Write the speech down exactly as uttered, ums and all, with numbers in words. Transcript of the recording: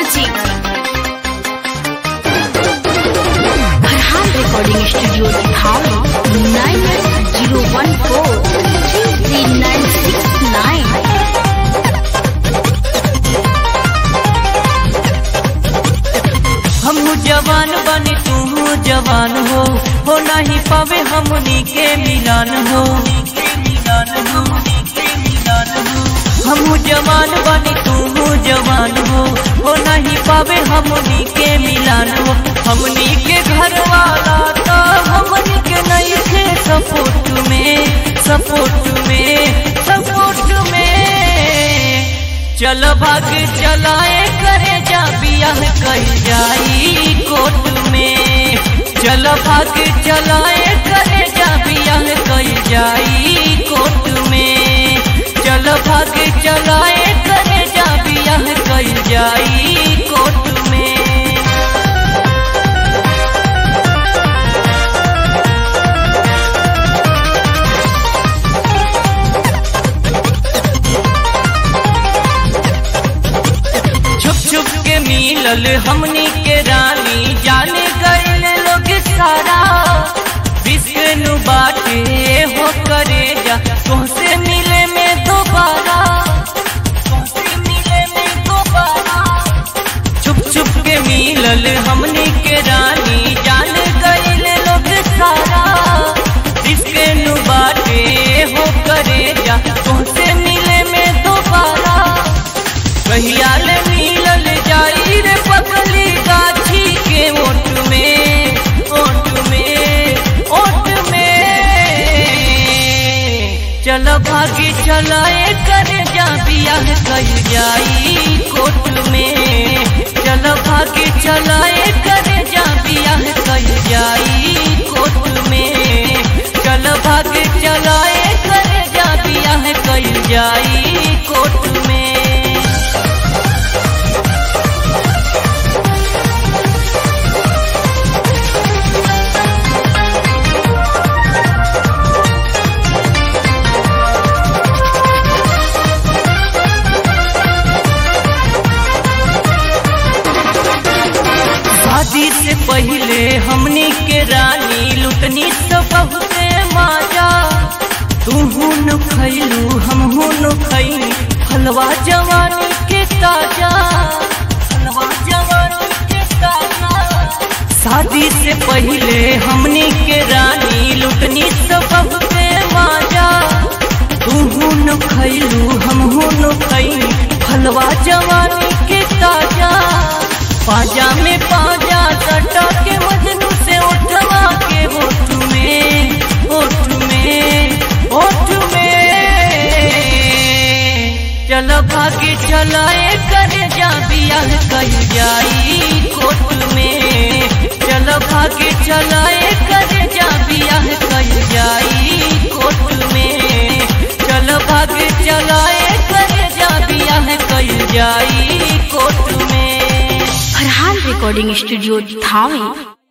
Music Farhan recording studio Thawe nine zero one four three three nine six nine. हम जवान बनी तू जवान हो हो नहीं पावे हमनी के मिलान हो हम जवान बनी तू जवान हो हो नहीं पावे हमनी के मिलान हो। हमनी के घर वाला तो हमनी के नहीं थे सपोर्ट में सपोर्ट में सपोर्ट में। चल भाग चलाए करे जा बियाह कही जाई कोर्ट में। चल भाग चलाए करे जा बियाह कही जाई कोर्ट में। चल भाग चलाए करे जा बियाह कही जाई कोर्ट में। मिलल हमनी के रानी जाने गईल लोग सारा विष्णु बाटे हो करे जा तुमसे मिले में दोबारा तुमसे मिले में दोबारा। छुप छुप के मिलल हमनी के रानी जाने गईल लोग सारा विष्णु बाटे हो करे जा तुमसे मिले में दोबारा। कहिया ले मिलल जाई रे पगली गाछी के ओट में ओट में ओट में। चल भागी चलाए करे जा बियाह कही जाई कोर्ट में। चल भागी चलाए करे जा बियाह कही जाई कोर्ट में। चल भागी चलाए करे जा बियाह कही जाई कोर्ट में। शादी से पहले हमनी के रानी लुटनी तो बहुते माजा। तू न खैलू हमहू न खैली हलवा जवानी के ताजा हलवा जवानी के ताजा। शादी से पहले हमनी के रानी लुटनी तो बहुते माजा। तू न खैलू हमहू न खैली हलवा जवानी के ताजा। पाजा में पाजा सटा के मजनू से उठवा के होठ में होठ में होठ में। चल भागे चलाए करे जा बियाह कही जाई कोर्ट में। चल भागे चलाए करे जा बियाह कही जाई कोर्ट में। चल भागे चलाए करे जा बियाह कही जाई कोर्ट में। Farhan recording studio Thawe.